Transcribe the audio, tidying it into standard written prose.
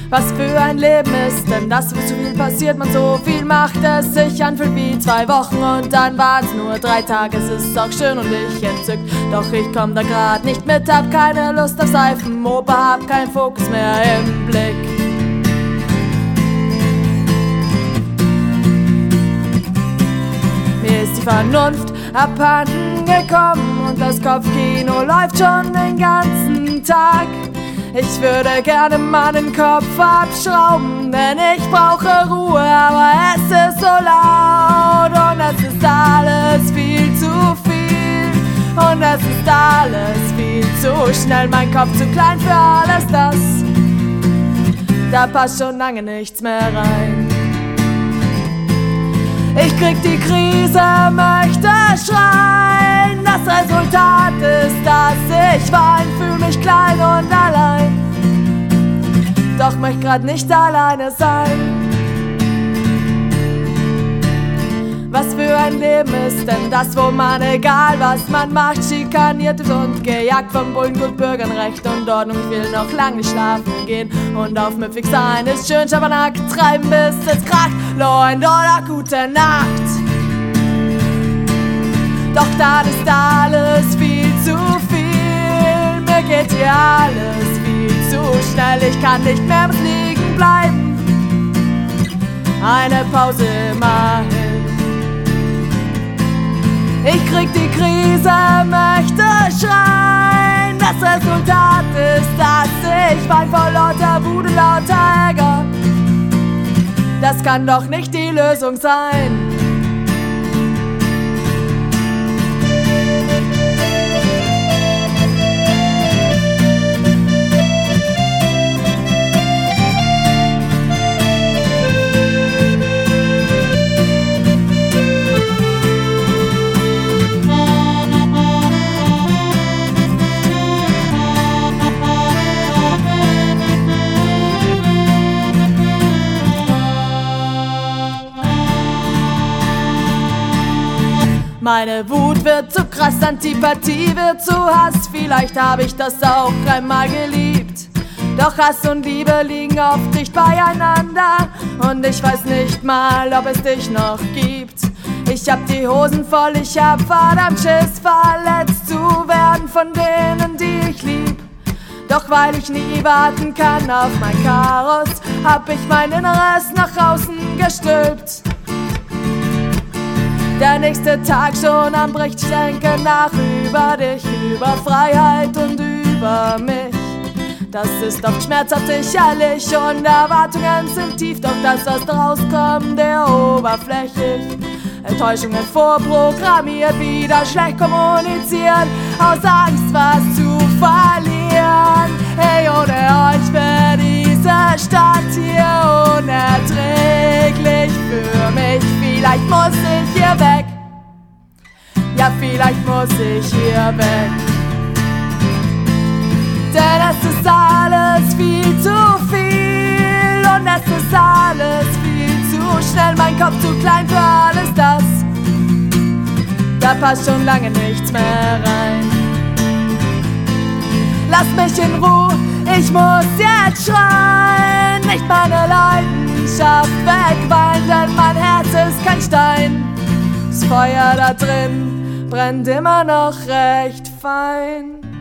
Was für ein Leben ist denn das, wo so viel passiert, man so viel macht, es sich anfühlt wie 2 Wochen und dann waren's nur 3 Tage. Es ist auch schön und ich entzückt, doch ich komm da grad nicht mit, hab keine Lust auf Seifenoper, hab keinen Fokus mehr im Blick. Mir ist die Vernunft abhanden gekommen und das Kopfkino läuft schon den ganzen Tag. Ich würde gerne meinen Kopf abschrauben, denn ich brauche Ruhe, aber es ist so laut und es ist alles viel zu viel und es ist alles viel zu schnell, mein Kopf zu klein für alles das, da passt schon lange nichts mehr rein. Ich krieg die Krise, möchte schreien. Das Resultat ist, dass ich wein, fühl mich klein und allein. Doch möchte grad nicht alleine sein. Was für ein Leben ist denn das, wo man, egal was man macht, schikaniert wird und gejagt von Bullen, gut Bürgern, Recht und Ordnung. Ich will noch lang nicht schlafen gehen und aufmüpfig sein ist schön, Schabernack treiben bis es kracht. Law and Order, gute Nacht. Doch das ist alles viel zu viel. Mir geht hier alles viel zu schnell. Ich kann nicht mehr liegen bleiben. Eine Pause immerhin. Ich krieg die Krise, möchte schreien. Das Resultat ist, dass ich wein vor lauter Wut und lauter Ärger. Das kann doch nicht die Lösung sein. Meine Wut wird zu krass, Antipathie wird zu Hass. Vielleicht habe ich das auch einmal geliebt. Doch Hass und Liebe liegen oft dicht beieinander. Und ich weiß nicht mal, ob es dich noch gibt. Ich hab die Hosen voll, ich hab verdammt Schiss, verletzt zu werden von denen, die ich lieb. Doch weil ich nie warten kann auf mein Chaos, hab ich mein Inneres nach außen gestülpt. Der nächste Tag schon anbricht, ich denke nach über dich, über Freiheit und über mich. Das ist oft schmerzhaft sicherlich und Erwartungen sind tief, doch das, was rauskommt, der oberflächlich. Enttäuschungen vorprogrammiert, wieder schlecht kommuniziert, aus Angst was zu verlieren. Hey, ohne euch wäre diese Stadt hier unerträglich für mich. Vielleicht muss ich hier weg, ja vielleicht muss ich hier weg. Denn es ist alles viel zu viel und es ist alles viel zu schnell. Mein Kopf zu klein für alles das, da passt schon lange nichts mehr rein. Lass mich in Ruhe, ich muss jetzt schreien. Nicht meine Leidenschaft wegweinen, denn mein Herz ist kein Stein. Das Feuer da drin brennt immer noch recht fein.